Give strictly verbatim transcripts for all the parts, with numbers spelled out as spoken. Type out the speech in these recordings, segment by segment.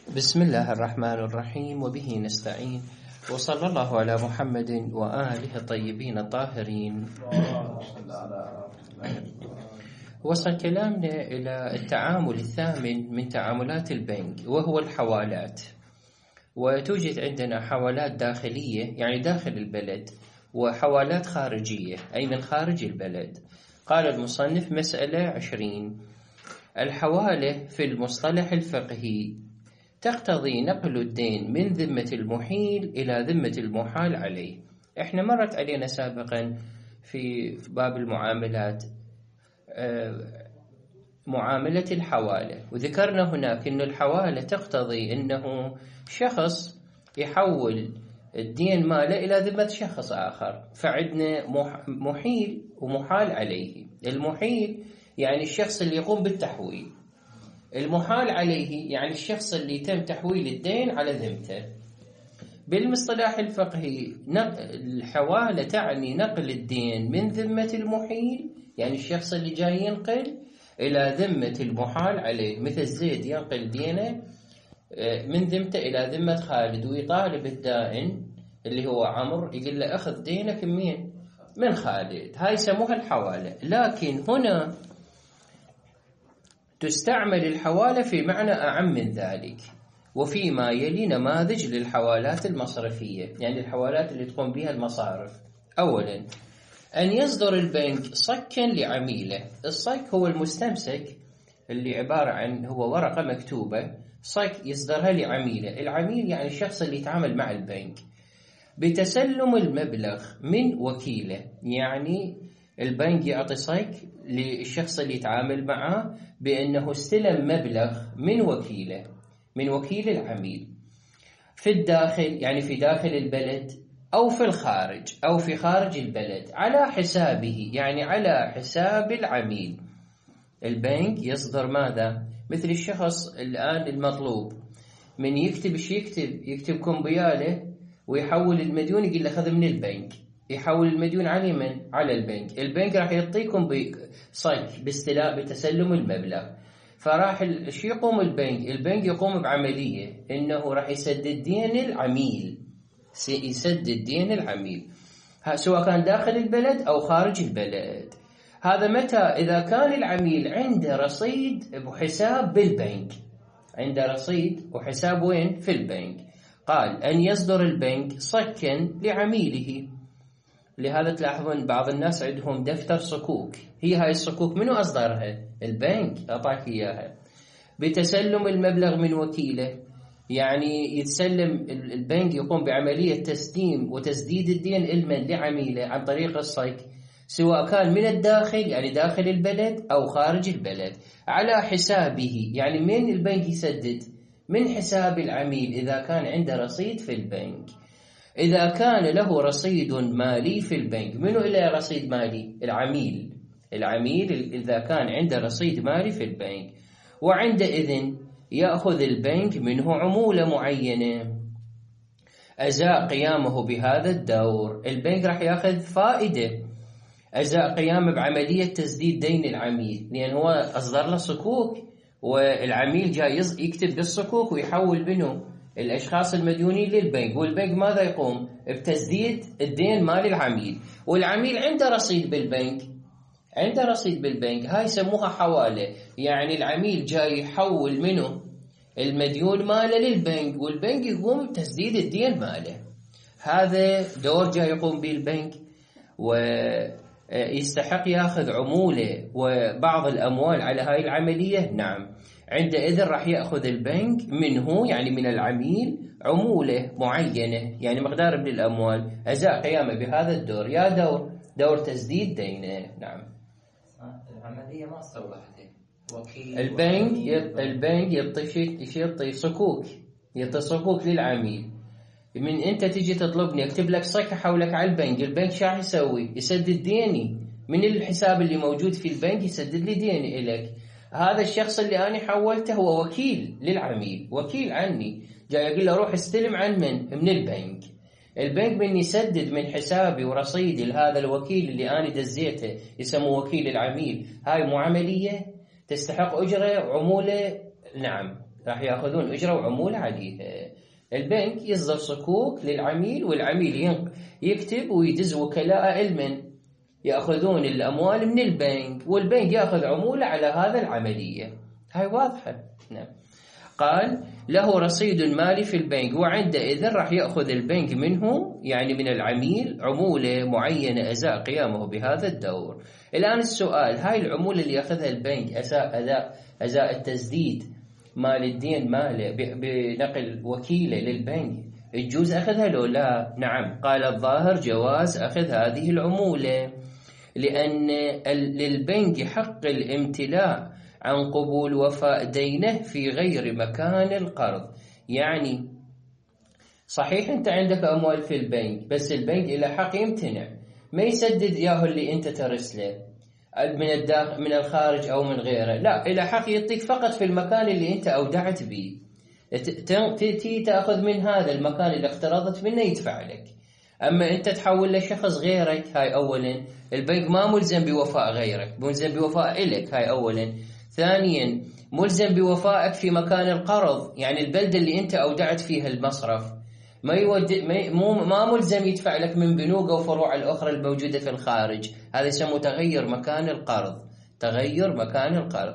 بسم الله الرحمن الرحيم وبه نستعين وصلى الله على محمد وآله الطيبين الطاهرين. وصل كلامنا إلى التعامل الثامن من تعاملات البنك وهو الحوالات. وتوجد عندنا حوالات داخلية يعني داخل البلد وحوالات خارجية أي من خارج البلد. قال المصنف مسألة عشرين: الحوالة في المصطلح الفقهي تقتضي نقل الدين من ذمة المحيل إلى ذمة المحال عليه. احنا مرت علينا سابقا في باب المعاملات معاملة الحوالة، وذكرنا هناك أن الحوالة تقتضي أنه شخص يحول الدين ماله إلى ذمة شخص آخر، فعندنا محيل ومحال عليه. المحيل يعني الشخص اللي يقوم بالتحويل، المحال عليه يعني الشخص اللي تم تحويل الدين على ذمته. بالمصطلح الفقهي الحوالة تعني نقل الدين من ذمة المحيل يعني الشخص اللي جاي ينقل إلى ذمة المحال عليه، مثل زيد ينقل دينه من ذمته إلى ذمة خالد ويطالب الدائن اللي هو عمرو يقول له أخذ دينك من من خالد، هاي يسموها الحوالة. لكن هنا تستعمل الحوالة في معنى أعم من ذلك، وفيما يلي نماذج للحوالات المصرفية يعني الحوالات اللي تقوم بها المصارف. أولا، أن يصدر البنك صكا لعميله. الصك هو المستمسك اللي عبارة عن هو ورقة مكتوبة، صك يصدرها لعميله. العميل يعني الشخص اللي يتعامل مع البنك، بتسلم المبلغ من وكيله، يعني البنك يعطي صك للشخص اللي يتعامل معه بأنه استلم مبلغ من وكيله من وكيل العميل في الداخل يعني في داخل البلد أو في الخارج أو في خارج البلد على حسابه يعني على حساب العميل. البنك يصدر ماذا؟ مثل الشخص الآن المطلوب من يكتب ايش يكتب يكتب كمبياله ويحول المديون، يقول له خذ من البنك، يحول المديون على من؟ على البنك. البنك راح يعطيكم بصك باستلاء بتسلم المبلغ. فراح شو يقوم البنك؟ البنك يقوم بعملية انه راح يسدد دين العميل، يسدد دين العميل سواء كان داخل البلد او خارج البلد. هذا متى؟ اذا كان العميل عنده رصيد بحساب بالبنك، عنده رصيد وحساب وين؟ في البنك. قال أن يصدر البنك صكا لعميله. لهذا تلاحظون بعض الناس عندهم دفتر صكوك، هي هاي الصكوك منو أصدرها؟ البنك أعطاك إياها. بتسلم المبلغ من وكيله يعني يتسلم البنك، يقوم بعملية تسليم وتسديد الدين المن لعميله عن طريق الصك، سواء كان من الداخل يعني داخل البلد أو خارج البلد على حسابه. يعني من البنك يسدد؟ من حساب العميل إذا كان عنده رصيد في البنك. إذا كان له رصيد مالي في البنك، منو له رصيد مالي؟ العميل. العميل إذا كان عنده رصيد مالي في البنك، وعندئذ يأخذ البنك منه عمولة معينة أزاء قيامه بهذا الدور. البنك راح يأخذ فائدة أزاء قيامه بعملية تسديد دين العميل، لأن هو أصدر له صكوك والعميل جاي يكتب بالصكوك ويحول بينه الأشخاص المديونين للبنك، والبنك ماذا يقوم؟ بتسديد الدين مال العميل، والعميل عنده رصيد بالبنك، عنده رصيد بالبنك. هاي يسموها حوالة، يعني العميل جاي يحول منه المديون ماله للبنك والبنك يقوم بتسديد الدين ماله. هذا دور جاي يقوم به البنك ويستحق ياخذ عمولة وبعض الأموال على هاي العملية. نعم، عندئذ راح يأخذ البنك منه يعني من العميل عمولة معينة يعني مقدار من الأموال أزاء قيامه بهذا الدور، يا دور دور تسديد دينه. نعم، العملية ما صلحتها وكيل. البنك البنك يعطي يعطي صكوك يعطي صكوك للعميل. من أنت تجي تطلبني أكتب لك صك أحولك على البنك، البنك شو يسوي؟ يسدد ديني من الحساب اللي موجود في البنك، يسدد لي ديني إليك. هذا الشخص اللي أنا حولته هو وكيل للعميل، وكيل عني، جاي أقول له روح استلم عن من؟ من البنك. البنك من يسدد من حسابي ورصيدي لهذا الوكيل اللي أنا دزيته يسموه وكيل العميل. هاي معاملية تستحق أجرة وعمولة. نعم، راح يأخذون أجرة وعمولة عليها. البنك يصدر صكوك للعميل، والعميل يكتب ويدز وكلاء المن يأخذون الأموال من البنك، والبنك يأخذ عمولة على هذا العملية. هاي واضحة. نعم. قال له رصيد مالي في البنك، وعندئذ راح يأخذ البنك منه يعني من العميل عمولة معينة أزاء قيامه بهذا الدور. الآن السؤال، هاي العمولة اللي يأخذها البنك أزاء أداء أزاء التسديد مال الدين ماله بنقل وكيله للبنك، يجوز أخذها لو لا؟ نعم. قال الظاهر جواز أخذ هذه العمولة، لأن للبنك حق الامتلاء عن قبول وفاء دينه في غير مكان القرض. يعني صحيح أنت عندك أموال في البنك، بس البنك إلى حق يمتنع، ما يسدد ياهو اللي أنت ترسله من الداخل من الخارج أو من غيره، لا، إلى حق يعطيك فقط في المكان اللي أنت أودعت به. تأتي تأخذ من هذا المكان اللي اقترضت منه يدفع لك. أما أنت تحول لشخص غيرك، هاي أولا البنك ما ملزم بوفاء غيرك، ملزم بوفاء إلك، هاي أولا. ثانيا ملزم بوفائك في مكان القرض، يعني البلدة اللي أنت أودعت فيها المصرف ما يود ما, ما ملزم يدفع لك من بنوك أو فروع الأخرى الموجودة في الخارج. هذا يسمى تغير مكان القرض، تغير مكان القرض.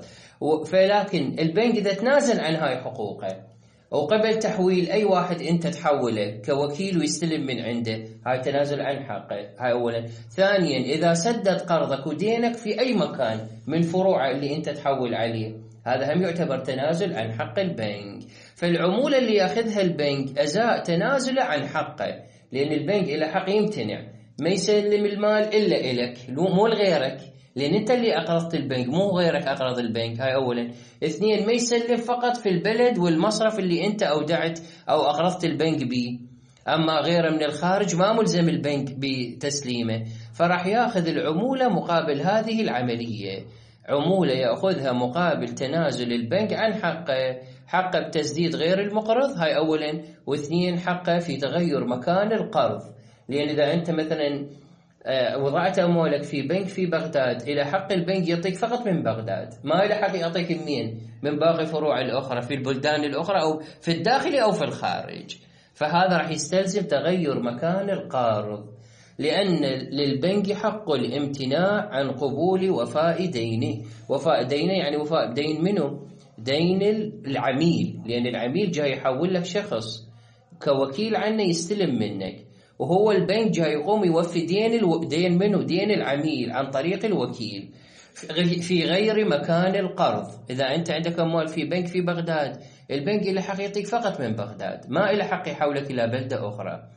فلكن البنك إذا تنازل عن هاي حقوقه وقبل تحويل أي واحد أنت تحوله كوكيل ويستلم من عنده، هاي تنازل عن حقه، هاي أولا. ثانيا إذا سدد قرضك ودينك في أي مكان من فروعه اللي أنت تحول عليه، هذا هم يعتبر تنازل عن حق البنك. فالعمولة اللي يأخذها البنك أزاء تنازل عن حقه، لأن البنك إلى حق يمتنع، ما يسلم المال إلا إلك مو لغيرك، لأن أنت اللي أقرضت البنك مو غيرك أقرض البنك، هاي أولا. اثنين ما يسلم فقط في البلد والمصرف اللي أنت أودعت أو أقرضت البنك به، أما غيره من الخارج ما ملزم البنك بتسليمه، فراح يأخذ العمولة مقابل هذه العملية. عمولة يأخذها مقابل تنازل البنك عن حقه، حقه بتسديد غير المقرض، هاي أولا. واثنين حقه في تغير مكان القرض، لأن إذا أنت مثلا وضعت أموالك في بنك في بغداد، إلى حق البنك يعطيك فقط من بغداد، ما إلى حق يعطيك منين من باقي فروع الأخرى في البلدان الأخرى أو في الداخل أو في الخارج. فهذا راح يستلزم تغير مكان القارض، لأن للبنك حق الامتناع عن قبول وفاء دينه. وفاء دينه يعني وفاء دين منه؟ دين العميل، لأن العميل جاي يحول لك شخص كوكيل عنه يستلم منك، وهو البنك جاي يقوم يوفي دين الو... دين منه دين العميل عن طريق الوكيل في غير مكان القرض. إذا أنت عندك أموال في بنك في بغداد، البنك إلى حق يعطيك فقط من بغداد، ما إلى حق يحولك إلى بلدة أخرى،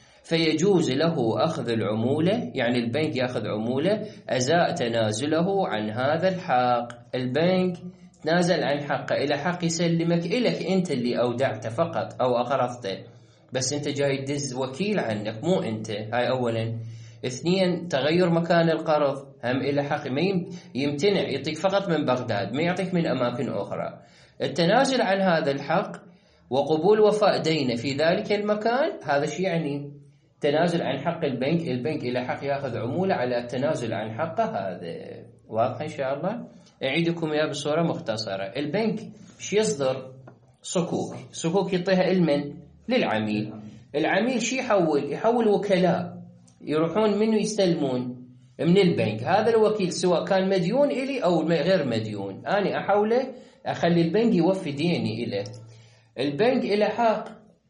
فيجوز له أخذ العمولة، يعني البنك يأخذ عمولة أزاء تنازله عن هذا الحق. البنك تنازل عن حقه، إلى حق يسلمك إلك أنت اللي أودعته فقط أو أقرضته، بس أنت جاي تدز وكيل عنك مو أنت، هاي أولا. اثنين تغير مكان القرض، هم إلى حق ما يمتنع يعطيك فقط من بغداد، ما يعطيك من أماكن أخرى. التنازل عن هذا الحق وقبول وفاء دينه في ذلك المكان، هذا شيء يعني تنازل عن حق البنك. البنك إلى حق يأخذ عمولة على التنازل عن حقه. هذا واضح إن شاء الله. أعيدكم إياه بصورة مختصرة. البنك شي يصدر صكوك، صكوك يعطيها المن للعميل. العميل شي يحول يحول وكلاء يروحون منه يستلمون من البنك. هذا الوكيل سواء كان مديون إلي أو غير مديون، أنا أحوله أخلي البنك يوفي ديني إليه. البنك إلى حق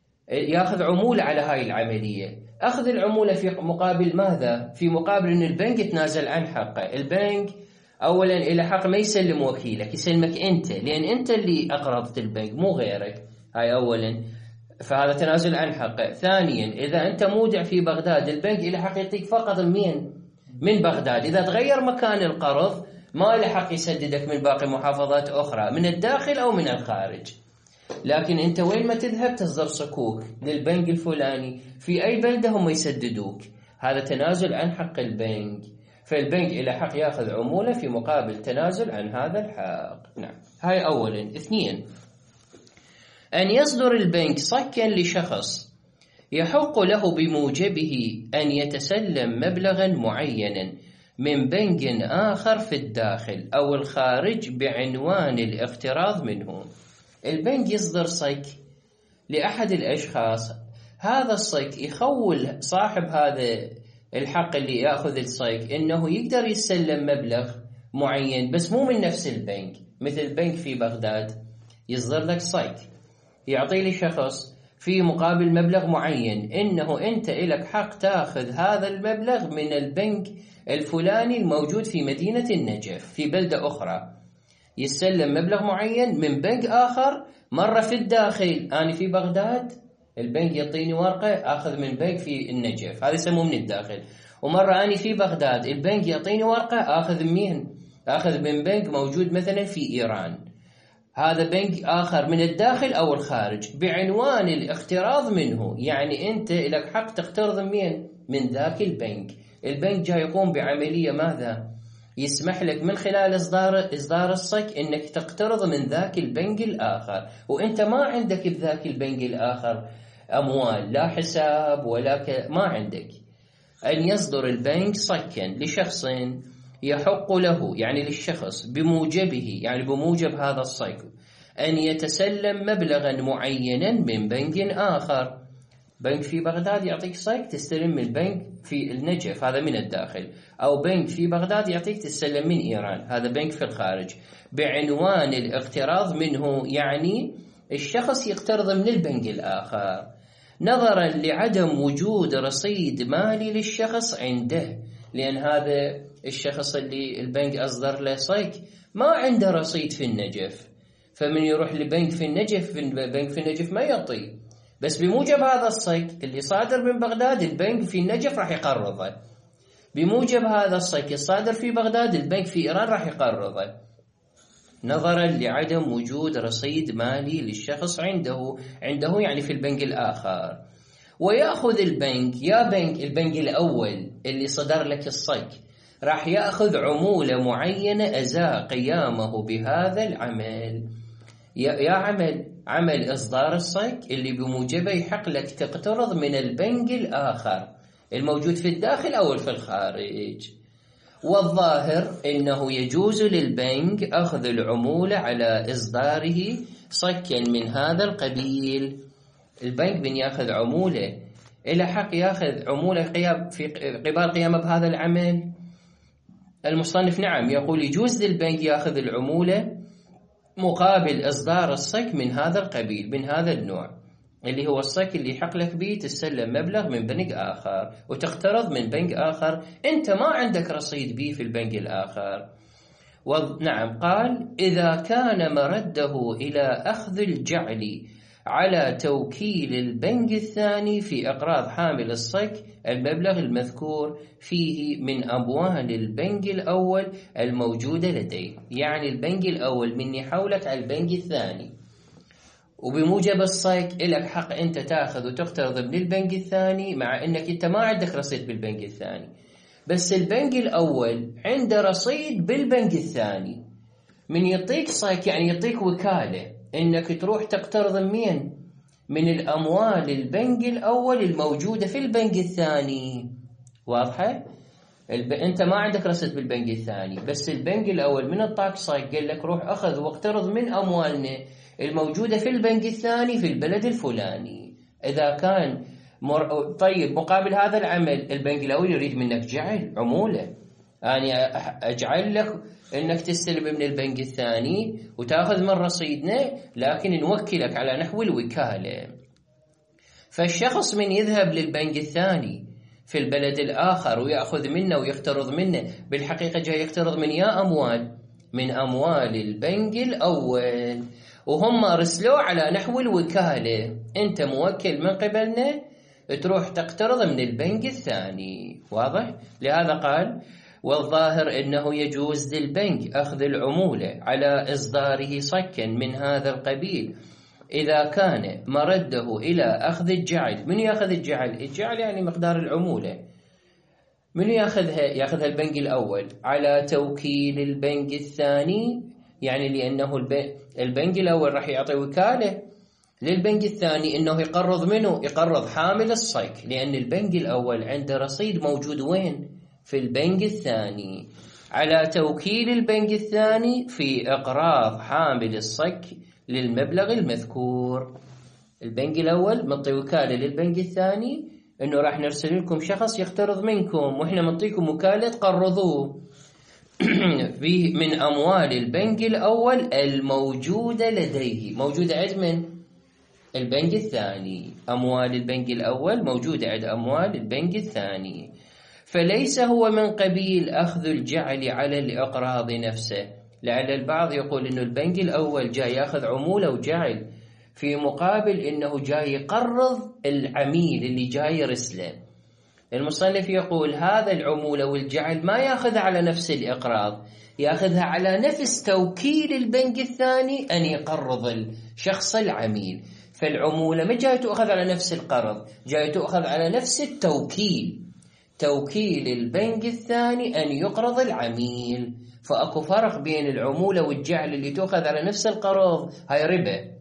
يأخذ عمولة على هاي العملية. أخذ العمولة في مقابل ماذا؟ في مقابل أن البنك يتنازل عن حقه. البنك أولا إلى حق ما يسلم وكيلك، يسلمك أنت، لأن أنت اللي أقرضت البنك مو غيرك، هاي أولا، فهذا تنازل عن حقه. ثانيا إذا أنت مودع في بغداد، البنك إلى حق يعطيك فقط المين من بغداد. إذا تغير مكان القرض ما له حق يسددك من باقي محافظات أخرى من الداخل أو من الخارج. لكن أنت وين ما تذهب تصدر صكوك للبنك الفلاني في أي بلدة هم يسددوك، هذا تنازل عن حق البنك. فالبنك إلى حق يأخذ عمولة في مقابل تنازل عن هذا الحق. نعم، هاي أولا. اثنين أن يصدر البنك صكا لشخص يحق له بموجبه أن يتسلم مبلغا معينا من بنك آخر في الداخل أو الخارج بعنوان الاقتراض منه. البنك يصدر صك لأحد الأشخاص، هذا الصك يخول صاحب هذا الحق اللي يأخذ الصك إنه يقدر يسلم مبلغ معين بس مو من نفس البنك. مثل بنك في بغداد يصدر لك صك يعطي لي شخص في مقابل مبلغ معين إنه أنت إلك حق تأخذ هذا المبلغ من البنك الفلاني الموجود في مدينة النجف في بلدة أخرى. يسلم مبلغ معين من بنك آخر مرة في الداخل، أنا في بغداد البنك يعطيني ورقة أخذ من بنك في النجف، هذا يسموه من الداخل. ومرة أنا في بغداد البنك يعطيني ورقة أخذ من أخذ من بنك موجود مثلا في إيران، هذا بنك آخر من الداخل أو الخارج بعنوان الاقتراض منه. يعني أنت لك حق تقترض من من ذاك البنك. البنك جاي يقوم بعملية ماذا؟ يسمح لك من خلال إصدار إصدار الصك إنك تقترض من ذاك البنك الآخر، وأنت ما عندك بذاك البنك الآخر أموال، لا حساب ولا ك... ما عندك. أن يصدر البنك صكا لشخص يحق له، يعني للشخص بموجبه، يعني بموجب هذا الصك أن يتسلم مبلغا معينا من بنك آخر. بنك في بغداد يعطيك صك تستلم من بنك في النجف، هذا من الداخل، أو بنك في بغداد يعطيك تستلم من إيران، هذا بنك في الخارج، بعنوان الاقتراض منه. يعني الشخص يقترض من البنك الآخر نظرا لعدم وجود رصيد مالي للشخص عنده، لأن هذا الشخص اللي البنك أصدر له صك ما عنده رصيد في النجف، فمن يروح لبنك في النجف بنك في النجف ما يعطي، بس بموجب هذا الصك اللي صادر من بغداد البنك في النجف راح يقرضه، بموجب هذا الصك الصادر في بغداد البنك في إيران راح يقرضه، نظرا لعدم وجود رصيد مالي للشخص عنده عنده يعني في البنك الآخر. ويأخذ البنك يا بنك البنك الأول اللي صدر لك الصك راح يأخذ عمولة معينة أزاء قيامه بهذا العمل. يا عمل عمل إصدار الصك اللي بموجبه يحق لك تقترض من البنك الآخر الموجود في الداخل أو في الخارج. والظاهر إنه يجوز للبنك أخذ العمولة على إصداره صكا من هذا القبيل. البنك بن يأخذ عمولة، إلى حق يأخذ عمولة قيام في قبال قيامه بهذا العمل. المصنف نعم يقول يجوز للبنك يأخذ العمولة مقابل إصدار الصك من هذا القبيل، من هذا النوع اللي هو الصك اللي يحق لك به تسلم مبلغ من بنك آخر وتقترض من بنك آخر أنت ما عندك رصيد به في البنك الآخر. ونعم قال إذا كان مرده إلى أخذ الجعل على توكيل البنك الثاني في إقراض حامل الصك المبلغ المذكور فيه من أموال البنك الأول الموجودة لديه. يعني البنك الأول من يحولك على البنك الثاني، وبموجب الصك إلك حق أنت تأخذ وتقترض من البنك الثاني مع أنك أنت ما عندك رصيد بالبنك الثاني، بس البنك الأول عنده رصيد بالبنك الثاني. من يعطيك صك يعني يعطيك وكالة إنك تروح تقترض من من الأموال البنك الأول الموجودة في البنك الثاني. واضحة؟ الب... أنت ما عندك رصيد بالبنك الثاني، بس البنك الأول من الطاق صك قال لك روح أخذ واقترض من أموالنا الموجودة في البنك الثاني في البلد الفلاني. إذا كان مر... طيب مقابل هذا العمل البنك الأول يريد منك جعل عمولة، أنا يعني أجعل لك إنك تستلم من البنك الثاني وتأخذ من رصيدنا لكن نوكلك على نحو الوكالة. فالشخص من يذهب للبنك الثاني في البلد الآخر ويأخذ منه ويقترض منه بالحقيقة جاي يقترض من يا أموال من أموال البنك الأول، وهم أرسلوا على نحو الوكالة، أنت موكل من قبلنا تروح تقترض من البنك الثاني. واضح؟ لهذا قال والظاهر أنه يجوز للبنك أخذ العمولة على إصداره صكا من هذا القبيل إذا كان مرده إلى أخذ الجعل. من يأخذ الجعل؟ الجعل يعني مقدار العمولة. من يأخذها؟ يأخذها البنك الأول على توكيل البنك الثاني، يعني لأنه البنك الأول راح يعطي وكالة للبنك الثاني أنه يقرض منه، يقرض حامل الصك، لأن البنك الأول عنده رصيد موجود وين؟ في البنك الثاني، على توكيل البنك الثاني في إقراض حامل الصك للمبلغ المذكور. البنك الأول معطي وكالة للبنك الثاني إنه راح نرسل لكم شخص يقترض منكم، وإحنا نعطيكم وكالة قرضوه من أموال البنك الأول الموجودة لديه، موجودة عند من؟ البنك الثاني. أموال البنك الأول موجودة عند أموال البنك الثاني، فليس هو من قبيل أخذ الجعل على الإقراض نفسه. لعل البعض يقول إنه البنك الأول جاي يأخذ عمولة وجعل، في مقابل إنه جاي يقرض العميل اللي جاي يرسله. المصنف يقول هذا العمولة والجعل ما يأخذها على نفس الإقراض، يأخذها على نفس توكيل البنك الثاني أن يقرض الشخص العميل. فالعمولة ما جاي تأخذ على نفس القرض، جاي تأخذ على نفس التوكيل، توكيل البنك الثاني أن يقرض العميل. فأكو فرق بين العمولة والجعل اللي تأخذ على نفس القرض هاي ربا،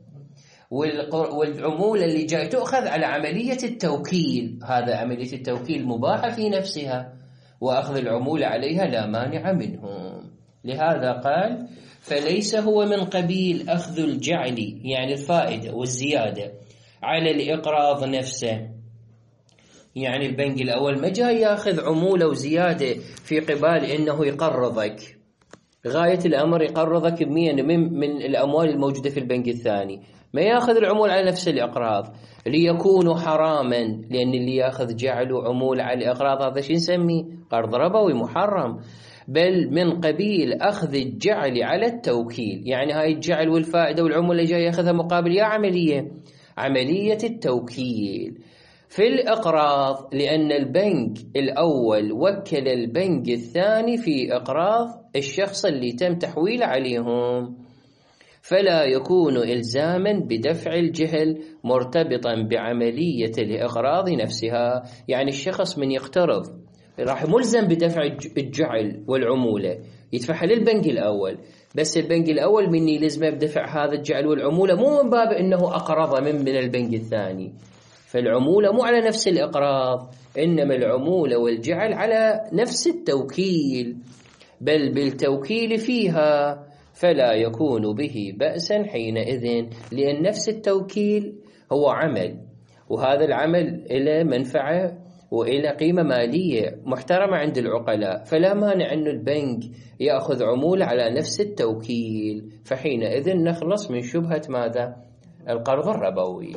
والعمولة اللي جاي تأخذ على عملية التوكيل، هذا عملية التوكيل مباحة في نفسها، وأخذ العمولة عليها لا مانع منهم. لهذا قال فليس هو من قبيل أخذ الجعل يعني الفائدة والزيادة على الإقراض نفسه. يعني البنك الأول ما جاي يأخذ عمولة وزيادة في قبال إنه يقرضك، غاية الأمر يقرضك بمية من, من الأموال الموجودة في البنك الثاني، ما يأخذ العمول على نفس الإقراض ليكون حراما، لأن اللي يأخذ جعله عمول على الإقراض هذا شو نسميه؟ قرض ربوي محرم. بل من قبيل أخذ الجعل على التوكيل، يعني هاي الجعل والفائدة والعمولة جاي يأخذها مقابل يا عملية عملية التوكيل في الإقراض، لأن البنك الأول وكل البنك الثاني في إقراض الشخص اللي تم تحويله عليهم، فلا يكون إلزاما بدفع الجهل مرتبطا بعملية الإقراض نفسها. يعني الشخص من يقترض راح ملزم بدفع الجعل والعمولة، يدفعها للبنك الأول، بس البنك الأول من يلزمه بدفع هذا الجعل والعمولة مو من باب أنه أقرض من من البنك الثاني، فالعمولة مو على نفس الإقراض، إنما العمولة والجعل على نفس التوكيل، بل بالتوكيل فيها، فلا يكون به بأسا حينئذ، لأن نفس التوكيل هو عمل، وهذا العمل إلى منفعة وإلى قيمة مالية محترمة عند العقلاء، فلا مانع أن البنك يأخذ عمولة على نفس التوكيل، فحينئذ نخلص من شبهة ماذا؟ القرض الربوي.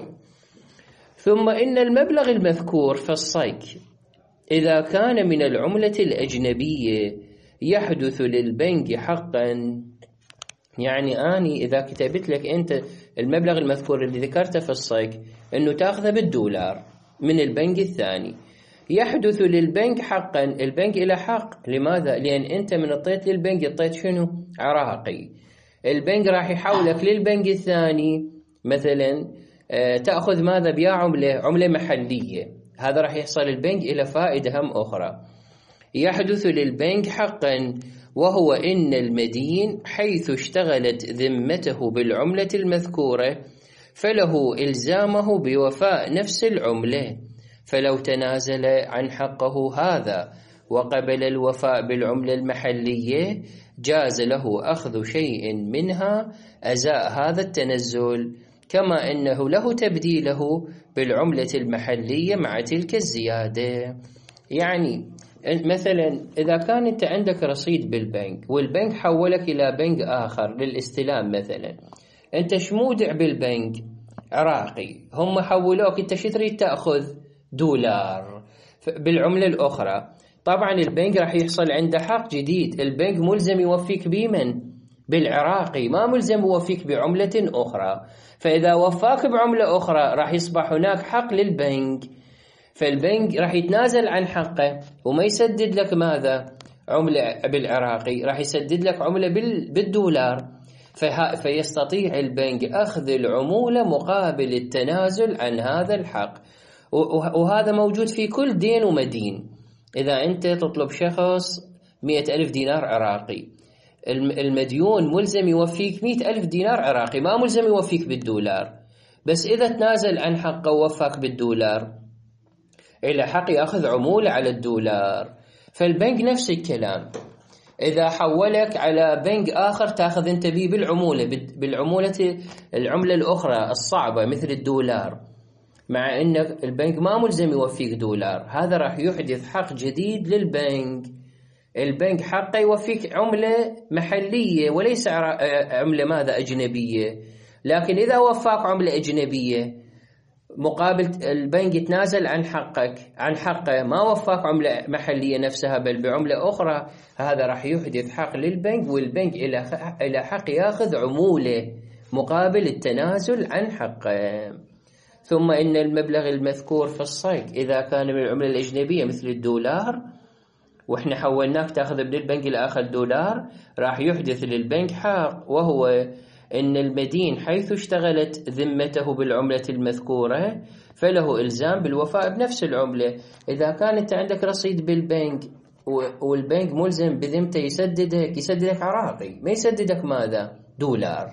ثم إن المبلغ المذكور في الصك إذا كان من العملة الأجنبية يحدث للبنك حقا، يعني أني إذا كتبت لك أنت المبلغ المذكور اللي ذكرته في الصك أنه تأخذه بالدولار من البنك الثاني، يحدث للبنك حقا، البنك إلى حق. لماذا؟ لأن أنت من اعطيت للبنك اعطيت شنو؟ عراقي، البنك راح يحولك للبنك الثاني مثلا تأخذ ماذا؟ بيا عملة عملة محلية، هذا راح يحصل البنك إلى فائدة هم أخرى. يحدث للبنك حقا وهو إن المدين حيث اشتغلت ذمته بالعملة المذكورة فله إلزامه بوفاء نفس العملة، فلو تنازل عن حقه هذا وقبل الوفاء بالعملة المحلية جاز له أخذ شيء منها أزاء هذا التنزل، كما أنه له تبديله بالعملة المحلية مع تلك الزيادة. يعني مثلا إذا كان أنت عندك رصيد بالبنك والبنك حولك إلى بنك آخر للاستلام، مثلا أنت شمودع بالبنك عراقي، هم حولوك، أنت شو تريد تأخذ؟ دولار بالعملة الأخرى، طبعا البنك راح يحصل عنده حق جديد، البنك ملزم يوفيك بمن؟ بالعراقي، ما ملزم يوفيك بعملة أخرى، فإذا وفاك بعملة أخرى راح يصبح هناك حق للبنك، فالبنك راح يتنازل عن حقه وما يسدد لك ماذا؟ عملة بالعراقي، راح يسدد لك عملة بالدولار، فيستطيع البنك أخذ العمولة مقابل التنازل عن هذا الحق. وهذا موجود في كل دين ومدين. إذا أنت تطلب شخص مئة ألف دينار عراقي، المديون ملزم يوفيك مئة ألف دينار عراقي، ما ملزم يوفيك بالدولار، بس إذا تنازل عن حقه ووفاك بالدولار إلى حق يأخذ عمولة على الدولار. فالبنك نفس الكلام، إذا حولك على بنك آخر تأخذ أنت بيه بالعمولة بالعمولة العملة الأخرى الصعبة مثل الدولار، مع أن البنك ما ملزم يوفيك دولار، هذا راح يحدث حق جديد للبنك. البنك حقه يوفيك عملة محلية وليس عملة ماذا أجنبية. لكن إذا وفاك عملة أجنبية مقابل البنك يتنازل عن حقك عن حقه، ما وفاك عملة محلية نفسها بل بعملة أخرى، هذا راح يحدث حق للبنك، والبنك إلى حق يأخذ عمولة مقابل التنازل عن حقه. ثم إن المبلغ المذكور في الصك إذا كان من العملة الأجنبية مثل الدولار وإحنا حولناك تأخذ من البنك الآخر دولار، راح يحدث للبنك حق، وهو إن المدين حيث اشتغلت ذمته بالعملة المذكورة فله إلزام بالوفاء بنفس العملة. إذا كانت عندك رصيد بالبنك والبنك ملزم بذمته يسددك يسددك عراقي، ما يسددك ماذا؟ دولار.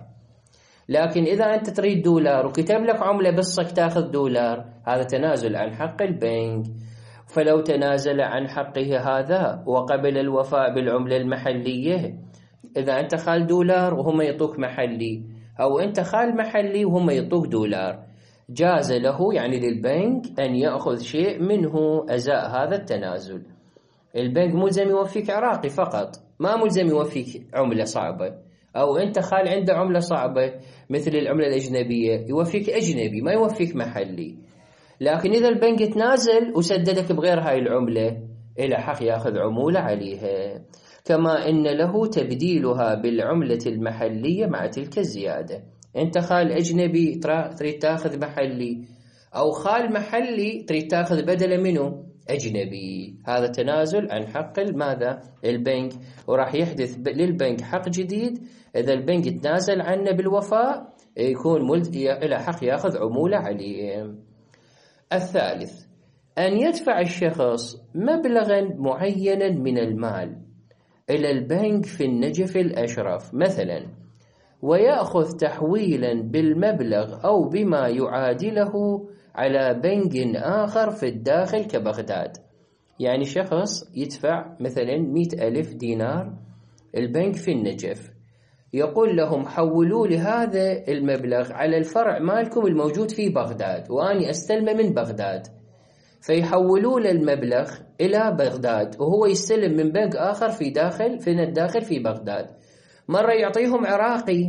لكن إذا أنت تريد دولار وكتب لك عملة بالصك تأخذ دولار، هذا تنازل عن حق البنك. فلو تنازل عن حقه هذا وقبل الوفاء بالعملة المحلية، إذا أنت خال دولار وهم يطوك محلي، أو أنت خال محلي وهم يطوك دولار، جاز له يعني للبنك أن يأخذ شيء منه أزاء هذا التنازل. البنك ملزم يوفيك عراقي فقط، ما ملزم يوفيك عملة صعبة. أو أنت خال عنده عملة صعبة مثل العملة الأجنبية، يوفيك أجنبي ما يوفيك محلي. لكن إذا البنك تنازل وسددك بغير هاي العملة، إلى حق يأخذ عمولة عليها، كما إن له تبديلها بالعملة المحلية مع تلك الزيادة. أنت خال أجنبي تريد تأخذ محلي، أو خال محلي تريد تأخذ بدل منه أجنبي، هذا تنازل عن حق ماذا؟ البنك، وراح يحدث للبنك حق جديد. إذا البنك تنازل عنه بالوفاء يكون ملزم إلى حق يأخذ عمولة عليه. الثالث أن يدفع الشخص مبلغا معينا من المال إلى البنك في النجف الأشرف مثلا، ويأخذ تحويلا بالمبلغ أو بما يعادله على بنك آخر في الداخل كبغداد. يعني شخص يدفع مثلا مئة ألف دينار البنك في النجف، يقول لهم حولوا لي هذا المبلغ على الفرع مالكم الموجود في بغداد وأني أستلمه من بغداد، فيحولوا له المبلغ إلى بغداد وهو يستلم من بنك آخر في داخل في الداخل في بغداد. مرة يعطيهم عراقي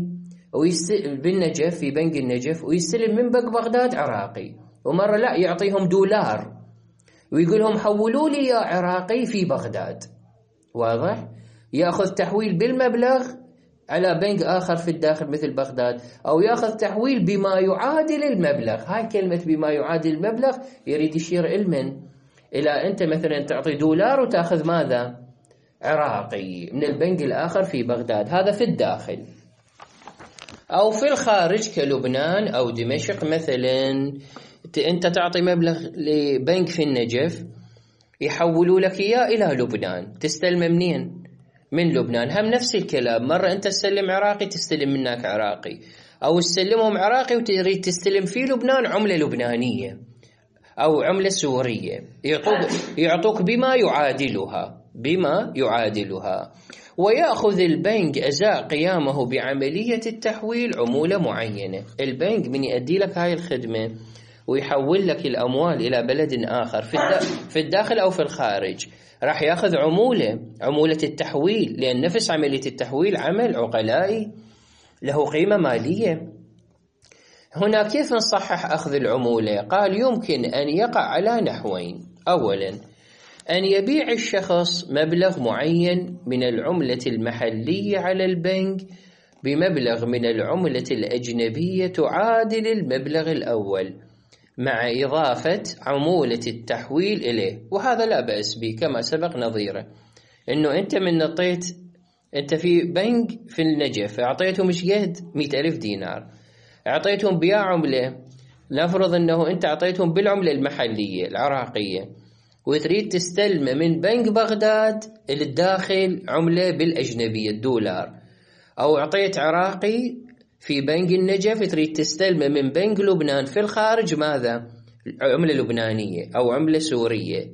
بالنجف في بنك النجف ويستلم من بنك بغداد عراقي، ومرة لا يعطيهم دولار ويقول لهم حولوا لي يا عراقي في بغداد. واضح؟ يأخذ تحويل بالمبلغ على بنك آخر في الداخل مثل بغداد، أو يأخذ تحويل بما يعادل المبلغ. هاي كلمة بما يعادل المبلغ يريد يشير علما إلى أنت مثلا تعطي دولار وتأخذ ماذا؟ عراقي من البنك الآخر في بغداد، هذا في الداخل. أو في الخارج كلبنان أو دمشق مثلا، أنت تعطي مبلغ لبنك في النجف يحولوا لك إياه إلى لبنان، تستلم منين؟ من لبنان. هم نفس الكلام، مرة أنت تستلم عراقي تستلم منك عراقي، أو تستلمهم عراقي وتريد تستلم في لبنان عملة لبنانية أو عملة سورية، يعطوك, يعطوك بما يعادلها بما يعادلها ويأخذ البنك أزاء قيامه بعملية التحويل عمولة معينة. البنك من يؤدي لك هاي الخدمة ويحول لك الأموال إلى بلد آخر في الداخل أو في الخارج، راح يأخذ عمولة عمولة التحويل، لأن نفس عملية التحويل عمل عقلائي له قيمة مالية. هنا كيف نصحح أخذ العمولة؟ قال يمكن أن يقع على نحوين. أولا أن يبيع الشخص مبلغ معين من العملة المحلية على البنك بمبلغ من العملة الأجنبية تعادل المبلغ الأول مع إضافة عمولة التحويل إليه، وهذا لا بأس به كما سبق نظيره. إنه أنت من نطيت أنت في بنك في النجف أعطيتهم مش قد مئة ألف دينار، أعطيتهم بيا عملة، نفرض أنه أنت أعطيتهم بالعملة المحلية العراقية وتريد تستلم من بنك بغداد الداخل عملة بالأجنبية الدولار، أو أعطيت عراقي في بنك النجف تريد تستلم من بنك لبنان في الخارج ماذا؟ عملة لبنانية أو عملة سورية.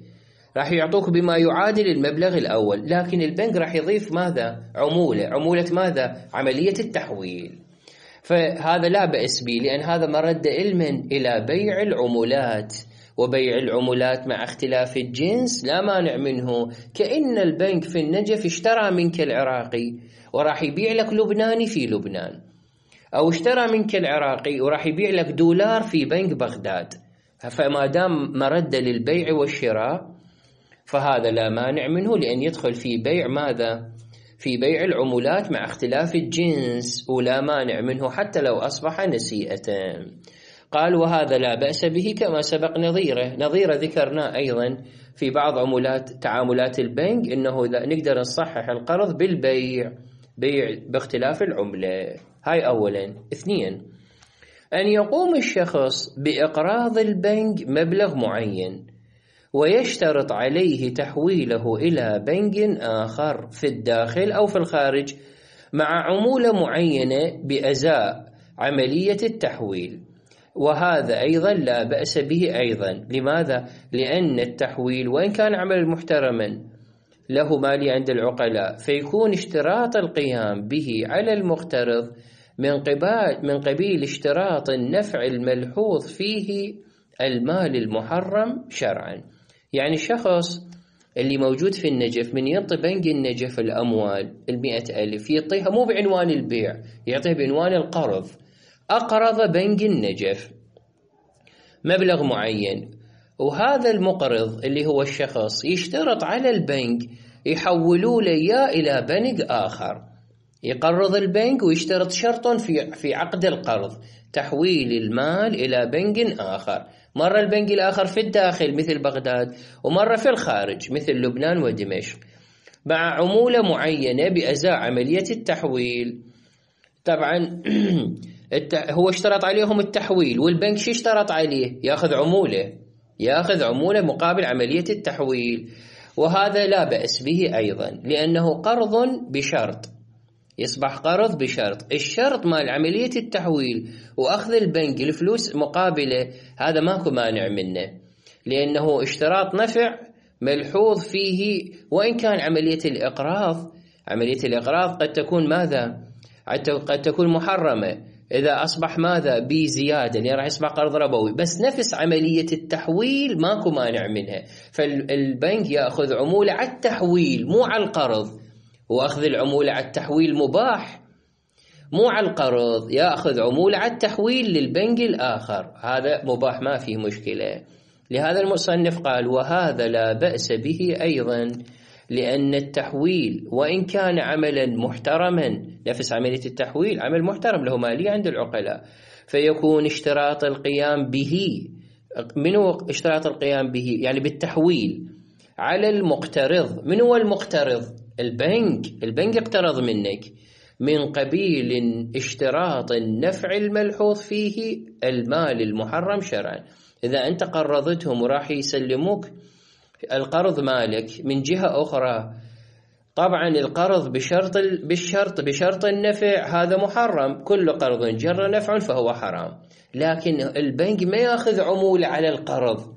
راح يعطوك بما يعادل المبلغ الأول، لكن البنك راح يضيف ماذا؟ عمولة. عمولة ماذا؟ عملية التحويل. فهذا لا بأس به، لأن هذا مرد علما إلى بيع العمولات، وبيع العمولات مع اختلاف الجنس لا مانع منه. كأن البنك في النجف اشترى منك العراقي وراح يبيع لك لبناني في لبنان، أو اشترى منك العراقي وراح يبيع لك دولار في بنك بغداد. فما دام مرد للبيع والشراء فهذا لا مانع منه، لأن يدخل في بيع ماذا؟ في بيع العمولات مع اختلاف الجنس، ولا مانع منه حتى لو أصبح نسيئة. قال وهذا لا بأس به كما سبق نظيره. نظيره ذكرنا أيضا في بعض عمولات تعاملات البنك أنه نقدر نصحح القرض بالبيع، بيع باختلاف العملة. هاي أولا. اثنين، أن يقوم الشخص بإقراض البنك مبلغ معين ويشترط عليه تحويله إلى بنك آخر في الداخل أو في الخارج مع عمولة معينة بأزاء عملية التحويل، وهذا أيضا لا بأس به أيضا. لماذا؟ لأن التحويل وإن كان عمل محترما له مالي عند العقلاء، فيكون اشتراط القيام به على المقترض من قبال من قبيل اشتراط النفع الملحوظ فيه المال المحرم شرعا. يعني الشخص اللي موجود في النجف من يعطي بنك النجف الأموال المئة ألف يعطيها مو بعنوان البيع، يعطيها بعنوان القرض. أقرض بنك النجف مبلغ معين، وهذا المقرض اللي هو الشخص يشترط على البنك يحولوا له إياه إلى بنك آخر. يقرض البنك ويشترط شرط في في عقد القرض تحويل المال إلى بنك آخر، مرة البنك الآخر في الداخل مثل بغداد، ومرة في الخارج مثل لبنان ودمشق، مع عمولة معينة بأزاء عملية التحويل. طبعا هو اشترط عليهم التحويل، والبنك شو اشترط عليه؟ ياخذ عمولة، ياخذ عمولة مقابل عملية التحويل، وهذا لا بأس به أيضا، لأنه قرض بشرط، يصبح قرض بشرط. الشرط مال عملية التحويل وأخذ البنك الفلوس مقابلة، هذا ماكو مانع منه، لأنه اشتراط نفع ملحوظ فيه. وإن كان عملية الإقراض عملية الإقراض قد تكون ماذا؟ قد تكون محرمة إذا أصبح ماذا؟ بزيادة، يعني راح يصبح قرض ربوي، بس نفس عملية التحويل ماكو مانع منها. فالبنك يأخذ عمولة على التحويل مو على القرض، وأخذ العمولة على التحويل مباح، مو على القرض. يأخذ عمولة على التحويل للبنك الآخر، هذا مباح ما فيه مشكلة. لهذا المصنف قال وهذا لا بأس به أيضا، لأن التحويل وإن كان عملا محترما، نفس عملية التحويل عمل محترم له مالية عند العقلاء، فيكون اشتراط القيام به، من هو اشتراط القيام به؟ يعني بالتحويل على المقترض. من هو المقترض؟ البنك. البنك اقترض منك من قبيل اشتراط النفع الملحوظ فيه المال المحرم شرعا. إذا أنت قرضتهم وراح يسلموك القرض مالك من جهة أخرى، طبعا القرض بشرط بالشرط بشرط النفع هذا محرم، كل قرض جر نفع فهو حرام. لكن البنك ما يأخذ عمولة على القرض،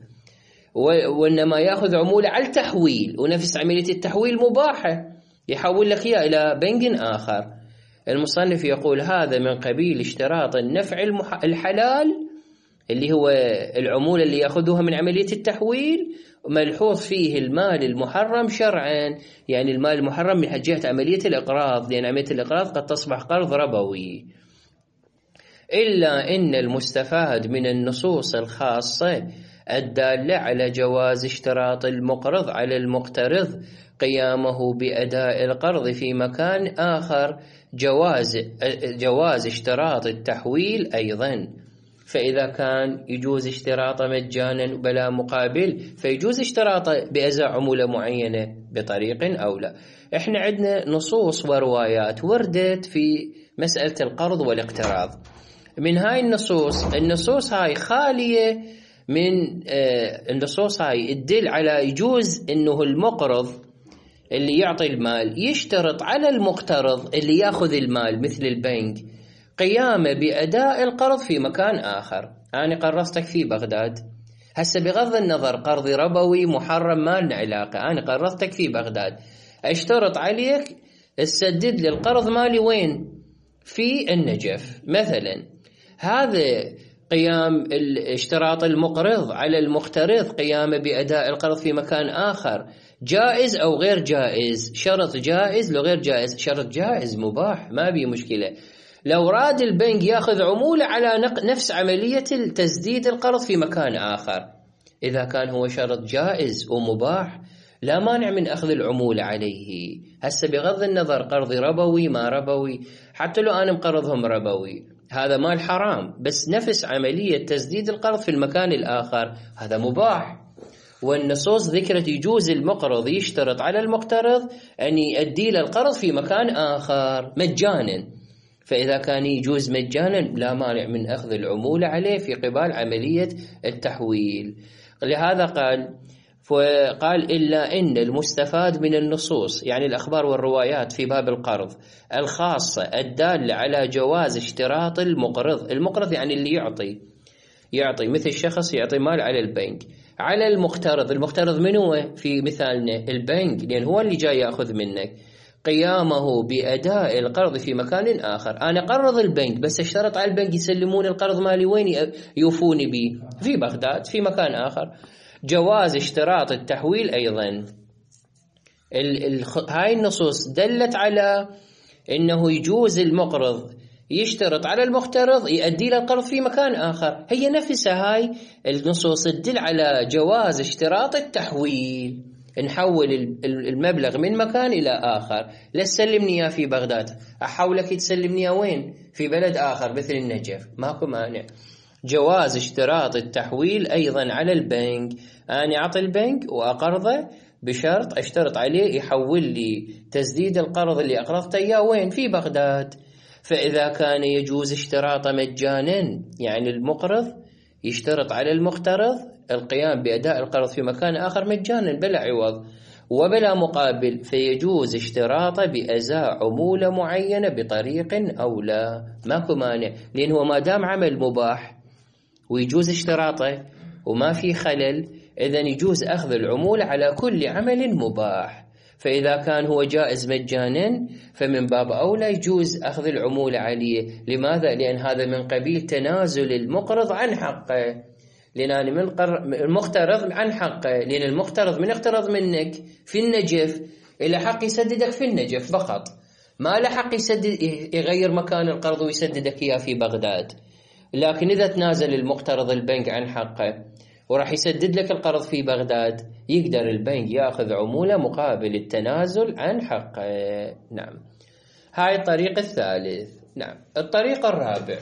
وإنما يأخذ عمولة على التحويل، ونفس عملية التحويل مباحة، يحول لك إياه إلى بنك آخر. المصنف يقول هذا من قبيل اشتراط النفع الحلال اللي هو العمولة اللي يأخذها من عملية التحويل، ملحوظ فيه المال المحرم شرعا، يعني المال المحرم من جهة عملية الإقراض، لأن عملية الإقراض قد تصبح قرض ربوي. إلا إن المستفاد من النصوص الخاصة الدالة على جواز اشتراط المقرض على المقترض قيامه بأداء القرض في مكان آخر جواز جواز اشتراط التحويل أيضا. فإذا كان يجوز اشتراطه مجانا بلا مقابل، فيجوز اشتراطه بأزاء عمولة معينة بطريق أو لا. احنا عندنا نصوص وروايات وردت في مسألة القرض والاقتراض. من هاي النصوص النصوص هاي خالية من آه النصوص هاي تدل على يجوز انه المقرض اللي يعطي المال يشترط على المقترض اللي ياخذ المال مثل البنك قيامه بأداء القرض في مكان آخر. أنا قرضتك في بغداد هسه بغض النظر قرض ربوي محرم ما لنا علاقة، أنا قرضتك في بغداد، اشترط عليك تسدد لي القرض مالي وين؟ في النجف مثلا. هذا قيام اشتراط المقرض على المقترض قيامه بأداء القرض في مكان آخر جائز أو غير جائز؟ شرط جائز لو غير جائز؟ شرط جائز مباح ما بي مشكلة. لو راد البنك ياخذ عمولة على نفس عملية تسديد القرض في مكان آخر، إذا كان هو شرط جائز ومباح لا مانع من أخذ العمولة عليه. هسه بغض النظر قرض ربوي ما ربوي، حتى لو أنا مقرضهم ربوي هذا مال حرام، بس نفس عملية تسديد القرض في المكان الآخر هذا مباح. والنصوص ذكرت يجوز المقرض يشترط على المقترض أن يؤدي له القرض في مكان آخر مجانا، فإذا كان يجوز مجانا لا مانع من أخذ العمولة عليه في قبال عملية التحويل. لهذا قال فقال إلا إن المستفاد من النصوص يعني الأخبار والروايات في باب القرض الخاصة الدالة على جواز اشتراط المقرض، المقرض يعني اللي يعطي يعطي مثل شخص يعطي مال على البنك، على المقترض، المقترض من هو في مثالنا؟ البنك، لأن هو اللي جاي يأخذ منك، قيامه بأداء القرض في مكان آخر. أنا قرض البنك بس اشترط على البنك يسلمون القرض مالي وين يوفوني به؟ في بغداد في مكان آخر. جواز اشتراط التحويل أيضا، ال ال هاي النصوص دلت على أنه يجوز المقرض يشترط على المقترض يؤدي له القرض في مكان آخر. هي نفسها هاي النصوص تدل على جواز اشتراط التحويل، نحول المبلغ من مكان إلى آخر. لا تسلمني إياه في بغداد، أحولك تسلمني إياه وين؟ في بلد آخر مثل النجف، ماكو مانع. جواز اشتراط التحويل أيضا على البنك، أنا أعطي البنك وأقرضه بشرط أشترط عليه يحول لي تسديد القرض اللي أقرضته إياه وين؟ في بغداد. فإذا كان يجوز اشتراطه مجانا يعني المقرض يشترط على المقترض القيام بأداء القرض في مكان آخر مجانا بلا عوض وبلا مقابل، فيجوز اشتراطه بأزاء عمولة معينة بطريق أو لا، ماكو مانع، لأنه ما دام عمل مباح ويجوز اشتراطه وما في خلل، إذن يجوز أخذ العمولة على كل عمل مباح. فإذا كان هو جائز مجانا فمن باب أولى يجوز أخذ العمولة عليه. لماذا؟ لأن هذا من قبيل تنازل المقرض عن حقه، لأن من المقترض عن حقه، لأن المقترض من اقترض منك في النجف إلى حق يسددك في النجف فقط، ما له حق يسدد يغير مكان القرض ويسددك إياه في بغداد. لكن إذا تنازل المقترض البنك عن حقه وراح يسدد لك القرض في بغداد، يقدر البنك يأخذ عمولة مقابل التنازل عن حقه. نعم، هاي الطريق الثالث. نعم، الطريق الرابع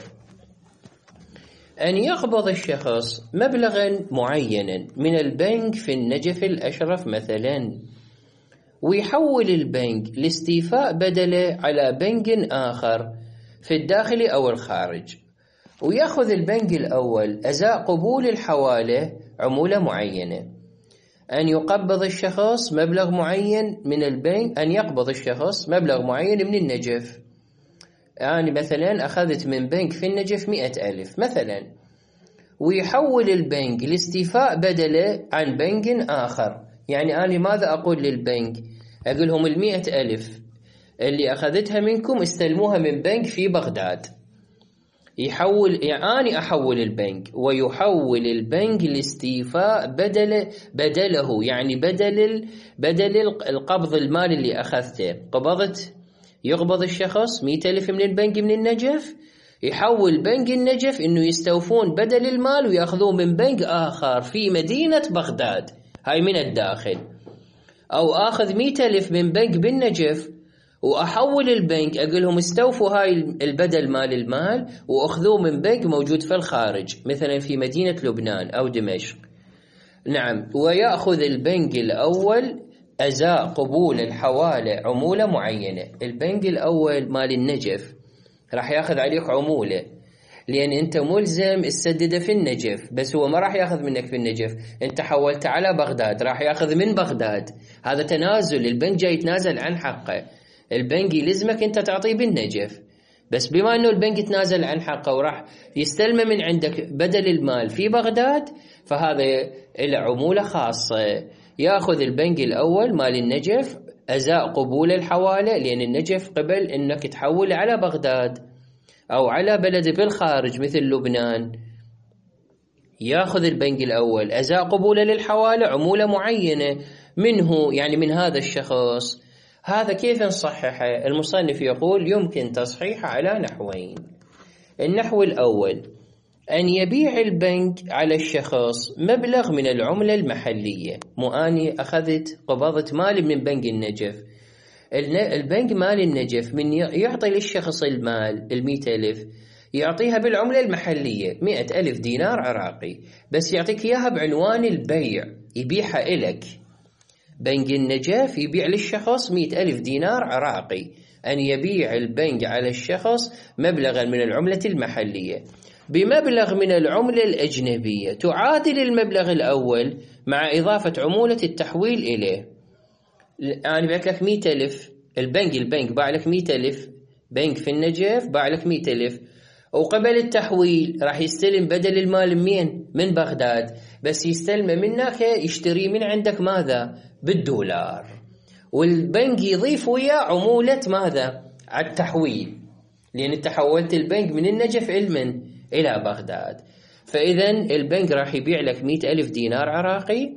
أن يقبض الشخص مبلغا معينا من البنك في النجف الأشرف مثلا، ويحول البنك لاستيفاء بدله على بنك آخر في الداخل أو الخارج، ويأخذ البنك الأول أزاء قبول الحوالة عمولة معينة. أن يقبض الشخص مبلغ معين من البنك، أن يقبض الشخص مبلغ معين من النجف. يعني مثلا أخذت من بنك في النجف مئة ألف مثلا، ويحول البنك لاستيفاء بدله عن بنك آخر. يعني أنا ماذا أقول للبنك؟ أقول لهم المئة ألف اللي أخذتها منكم استلموها من بنك في بغداد. يحول يعني أنا أحول البنك، ويحول البنك لاستيفاء بدل بدله يعني بدل بدل القبض المال اللي أخذته. قبضت يقبض الشخص مئة ألف من البنك من النجف، يحول بنك النجف إنه يستوفون بدل المال ويأخذوه من بنك آخر في مدينة بغداد، هاي من الداخل. أو آخذ مئة ألف من بنك بالنجف وأحول البنك أقول لهم استوفوا هاي البدل مال المال وأخذوه من بنك موجود في الخارج مثلا في مدينة لبنان أو دمشق. نعم، ويأخذ البنك الأول أزاء قبول الحوالة عمولة معينة. البنك الأول مال النجف راح يأخذ عليك عمولة، لأن أنت ملزم تسدده في النجف، بس هو ما راح يأخذ منك في النجف، أنت حولت على بغداد راح يأخذ من بغداد. هذا تنازل، البنك جاي يتنازل عن حقه. البنك يلزمك أنت تعطيه بالنجف، بس بما أنه البنك تنازل عن حقه وراح يستلمه من عندك بدل المال في بغداد، فهذا له عمولة خاصة. يأخذ البنك الأول مال النجف أزاء قبول الحوالة، لأن النجف قبل أنك تحول على بغداد أو على بلد بالخارج مثل لبنان. يأخذ البنك الأول أزاء قبول للحوالة عمولة معينة منه، يعني من هذا الشخص. هذا كيف نصححه؟ المصنف يقول يمكن تصحيحه على نحوين. النحو الأول أن يبيع البنك على الشخص مبلغ من العملة المحلية. مو أني أخذت قبضت مال من بنك النجف، البنك مال النجف من يعطي للشخص المال المئة ألف يعطيها بالعملة المحلية مئة ألف دينار عراقي، بس يعطيك إياها بعنوان البيع، يبيعها إلك. بنك النجف يبيع للشخص مئة ألف دينار عراقي، أن يبيع البنك على الشخص مبلغا من العملة المحلية بمبلغ من العملة الأجنبية تعادل المبلغ الأول مع إضافة عمولة التحويل إليه. أنا بعت لك مئة ألف، البنك البنك باع لك مئة ألف، بنك في النجف باع لك مئة ألف، وقبل التحويل راح يستلم بدل المال منين؟ من بغداد، بس يستلمه منك يشتري من عندك ماذا؟ بالدولار، والبنك يضيف وياه عمولة ماذا؟ على التحويل، لأن تحولت البنك من النجف علما إلى بغداد. فإذا البنك راح يبيع لك مئة ألف دينار عراقي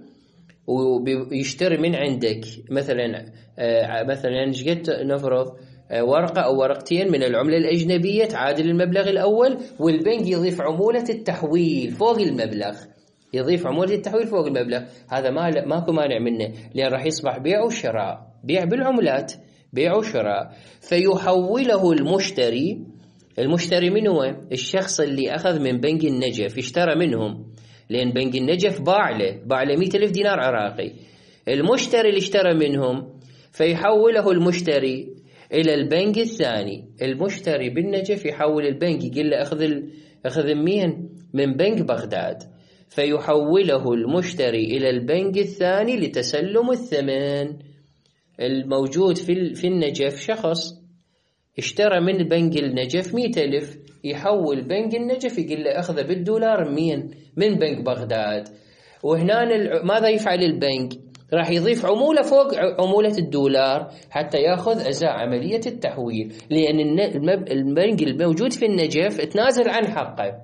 ويشتري من عندك مثلا مثلا شقد نفرض ورقة أو ورقتين من العملة الأجنبية تعادل المبلغ الأول، والبنك يضيف عمولة التحويل فوق المبلغ، يضيف عمولة التحويل فوق المبلغ. هذا ما ماكو مانع منه، لأن راح يصبح بيع وشراء، بيع بالعملات، بيع وشراء. فيحوله المشتري، المشتري من هو؟ الشخص اللي أخذ من بنك النجف، اشترى منهم، لأن بنك النجف باع له باع له مئة ألف دينار عراقي. المشتري اللي اشترى منهم فيحوله المشتري إلى البنك الثاني. المشتري بالنجف يحول البنك، يقول له أخذ أخذ مين؟ من بنك بغداد، فيحوله المشتري إلى البنك الثاني لتسلم الثمن. الموجود في في النجف شخص اشترى من بنك النجف مئة ألف، يحول بنك النجف يقول له أخذ بالدولار مين؟ من بنك بغداد. وهنا ماذا يفعل البنك؟ راح يضيف عمولة فوق عمولة الدولار حتى يأخذ أزاء عملية التحويل، لأن البنك الموجود في النجف تنازل عن حقه،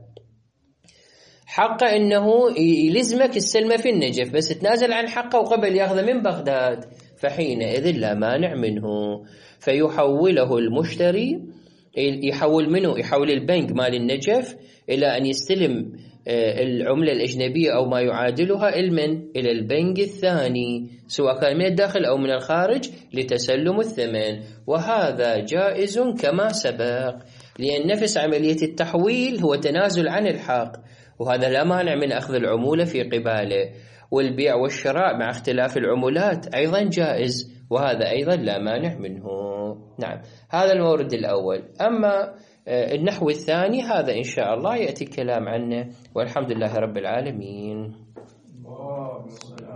حقه أنه يلزمك السلمة في النجف، بس تنازل عن حقه وقبل يأخذ من بغداد، فحينئذ لا مانع منه. فيحوله المشتري، يحول منه يحول البنك مال النجف إلى أن يستلم العملة الأجنبية أو ما يعادلها المن إلى البنك الثاني، سواء كان من الداخل أو من الخارج، لتسلم الثمن. وهذا جائز كما سبق، لأن نفس عملية التحويل هو تنازل عن الحق، وهذا لا مانع من أخذ العمولة في قباله. والبيع والشراء مع اختلاف العمولات أيضا جائز، وهذا أيضا لا مانع منه. نعم، هذا المورد الأول. أما النحو الثاني هذا إن شاء الله يأتي الكلام عنه، والحمد لله رب العالمين.